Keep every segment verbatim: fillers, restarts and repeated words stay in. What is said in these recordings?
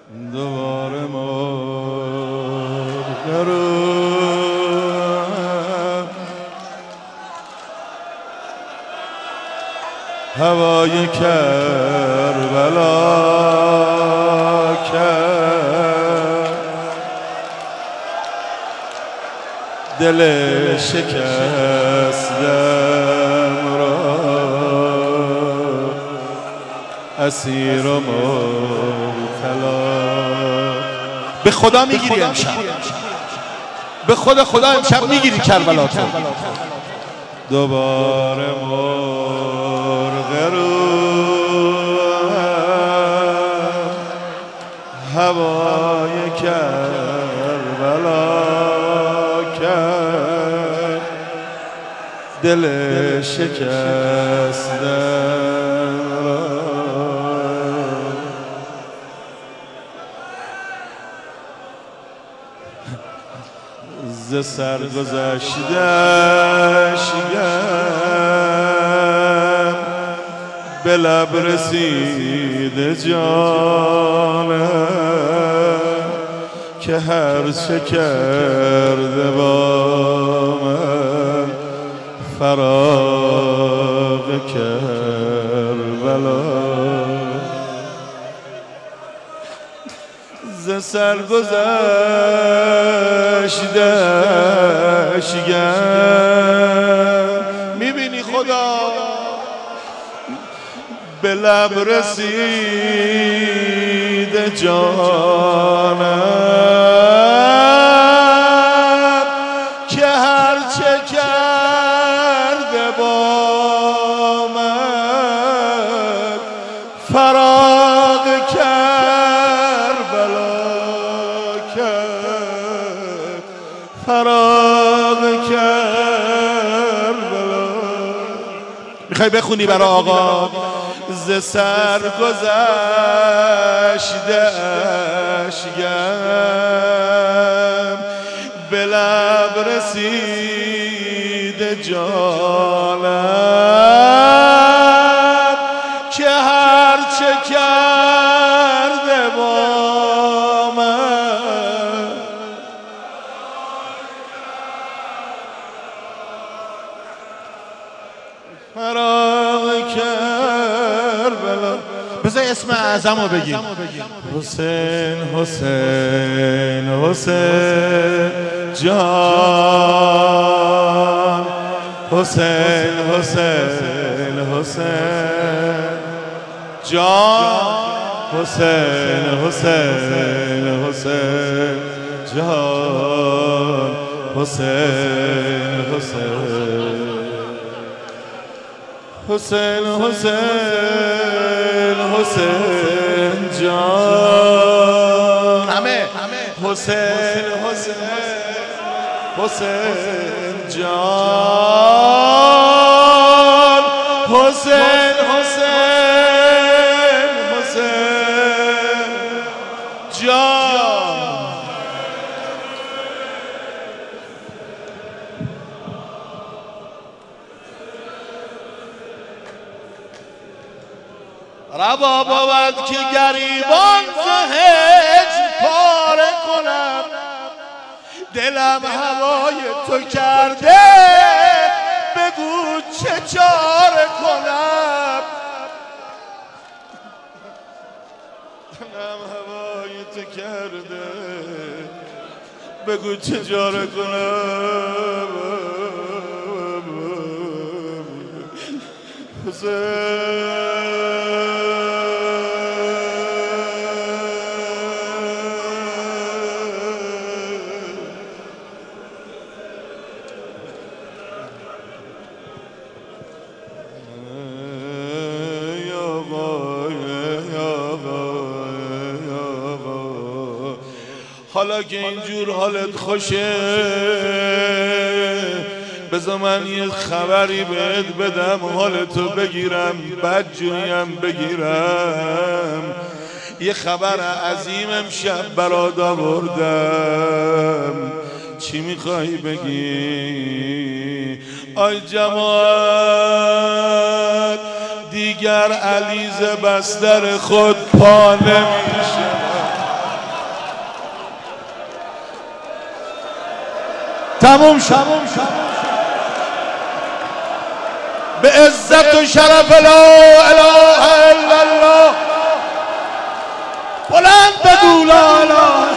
دوباره مرغ رو هوای کربلا کرد، دل شکستم را اسیر و مبتلا. به خدا میگیری امشب، به خدا خدا امشب میگیری کربلا تو. دوباره مرغ رو هوای کربلا کرد، دل شکستم را ز سر گذشته‌ام به لب رسیده جانم که هر چه کرده با من فراق کربلا. ز سر گذشته‌ام میبینی خدا به لب رسیده جانم که هر چه کرده با من فراق کربلا کرد، فراق کربلا. میخوای بخونی برای آقا؟ ز سر گذشته اشکم به لب رسیده جانم که هر چه کرده با من فراق کربلا. بذار اسم اعظم رو بگیم. حسین حسین حسین جان، حسین حسین حسین جان، حسین حسین حسین جان، حسین حسین حسین حسین حسین جان، همه حسین حسین حسین جان، حسین حسین حسین جان. روا بود که گریبان ز هجر پاره کنم، دلم هوای تو کرده بگو چه چاره کنم. دلم هوای تو کرده بگو چه چاره کنم. حسین حالا که اینجور حالت خوشه بذار من یه خبری بهت بدم، حالتو بگیرم بدجوریم بگیرم. یه خبر عظیم امشب برات آوردم، چی میخوای بگی؟ آی جماعت دیگر علیزه بستر خود پا نمیشه. تموم شد. به عزت و شرف لا اله الا الله بلند بگو لا اله.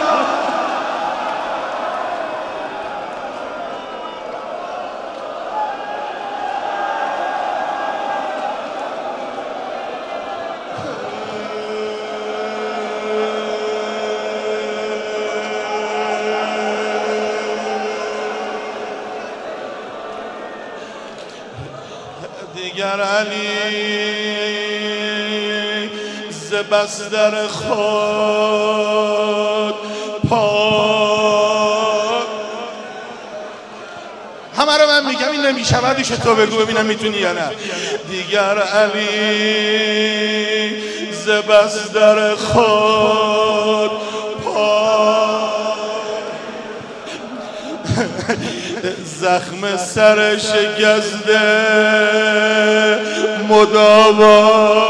دیگر علی ز بستر خود پاک. همه رو من میگم این نمیشودش، تو بگو ببینم میتونی یا نه. دیگر علی ز بستر خود پاک، زخم سر شکسته مداوا.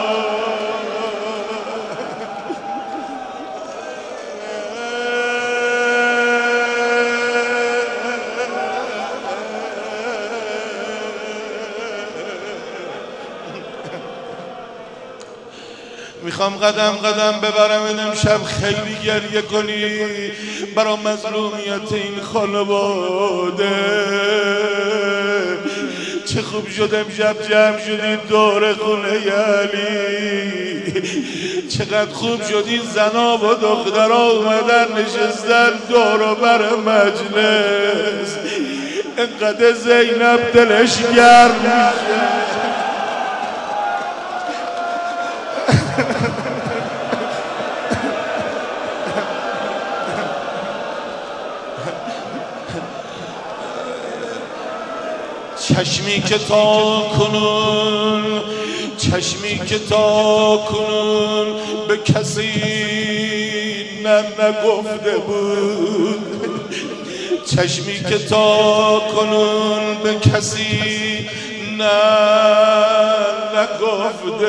میخوام قدم قدم ببرم امشب خیلی گریه کنی برای مظلومیت این خانواده. چه خوب شد امشب جمع شدید دور خونه علی، چقدر خوب شد این زنا و دخترها اومدن نشستن دور و بر مجلس. انقدر زینب دلش گرم میشه. چشمی که تا کنون چشمی که تا کنون به کسی نه نگفته بود، چشمی که تا کنون به کسی نه نگفته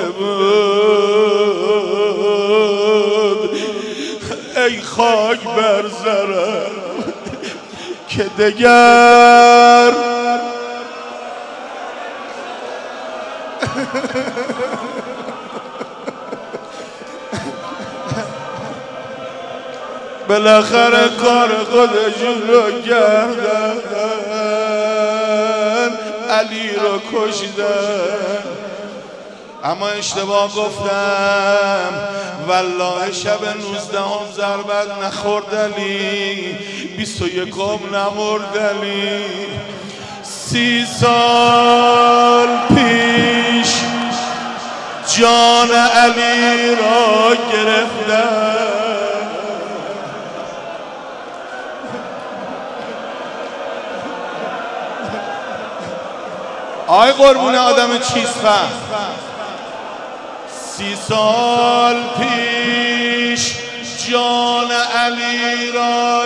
بود. ای خاک بر سرم که دگر بالاخره کار خودشون رو کردن، علی رو کشیدن. اما اشتباه گفتم، والله شب نوزدهم ضربت نخورد علی، بیست و یکم نمرد علی. سی سال پیش جان علی را گرفتن. آی قربون آدم چیست فهم. سی سال پیش جان علی را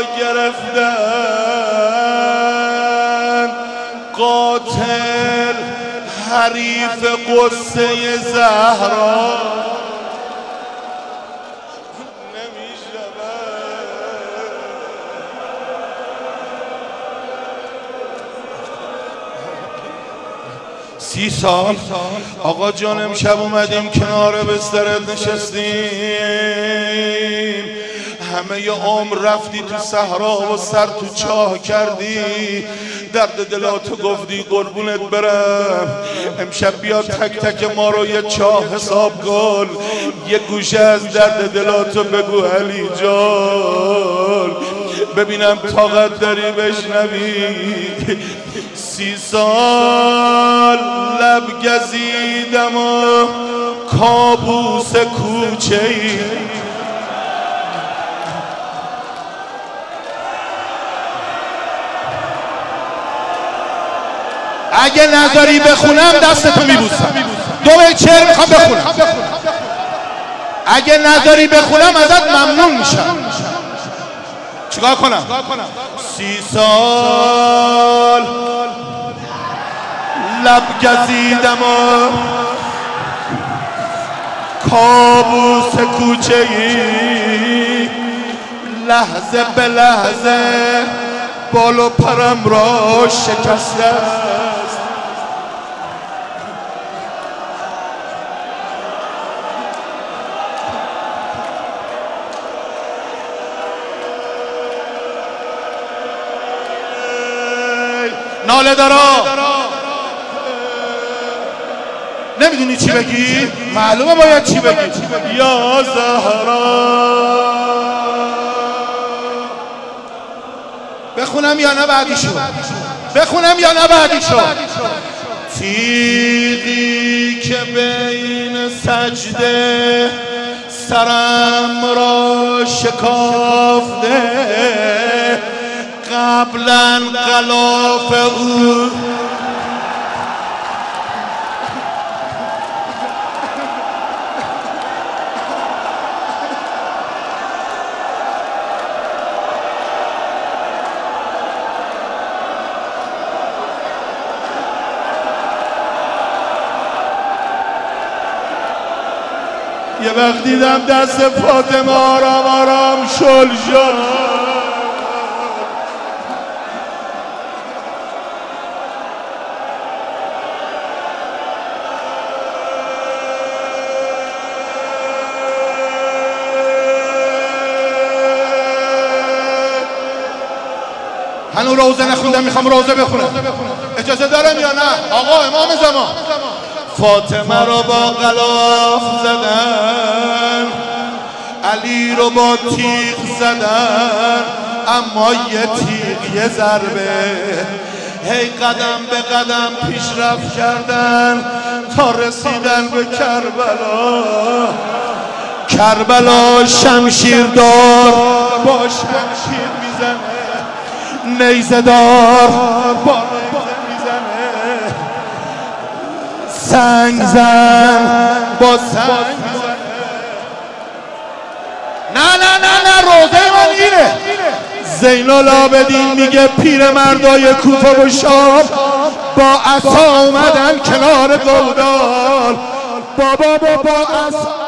گرفتن، قاتل حریف قصه زهرا سی سال آقا جان امشب اومدیم کنار بسترت نشستیم، همه ی عمر رفتی تو صحرا و سر تو چاه کردی، درد دلاتو گفتی قربونت برم. امشب بیا تک تک ما رو یه چاه حساب کن، یه گوشه از درد دلاتو بگو علی جان، ببینم طاقت داری بشنوی. سی سال لب گزیدم و کابوس کوچه ای، اگه نذاری بخونم دستتو میبوسم. دو بیت شعر میخوام بخونم، اگه نذاری بخونم ازت ممنون میشم. چیکار کنم؟ سی سال لب گزیدم و کابوس کوچه ای، لحظه به لحظه بال و پرم را شکسته است. ناله دارا نمیدونی چی بگی؟ معلومه باید چی بگی. یا زهرا بخونم یا نه بعدیشو؟ بخونم یا نه بعدیشو؟ تیغی که بین سجده سرم را شکافته، قبلا غلاف او یه وقت دیدم دست فاطمه آرام آرام شل شد. هنو روزه نخوندم، میخوام روزه بخونم. اجازه دارم یا نه؟ آقا امام زمان فاطمه رو با غلاف زدن، علی رو با تیغ زدن، اما یه تیغ یه ضربه هی قدم به قدم پیشرفت کردن تا رسیدن به کربلا. کربلا شمشیر دار با شمشیر میزنه، نیزه دار با نیزه میزنه، سنگ زن با سنگ میزنه. نه نه نه نه روزه من اینه. زین العابدین میگه پیر مردای کوفه و شام با عصا اومدن کنار گودال. بابا با با عصا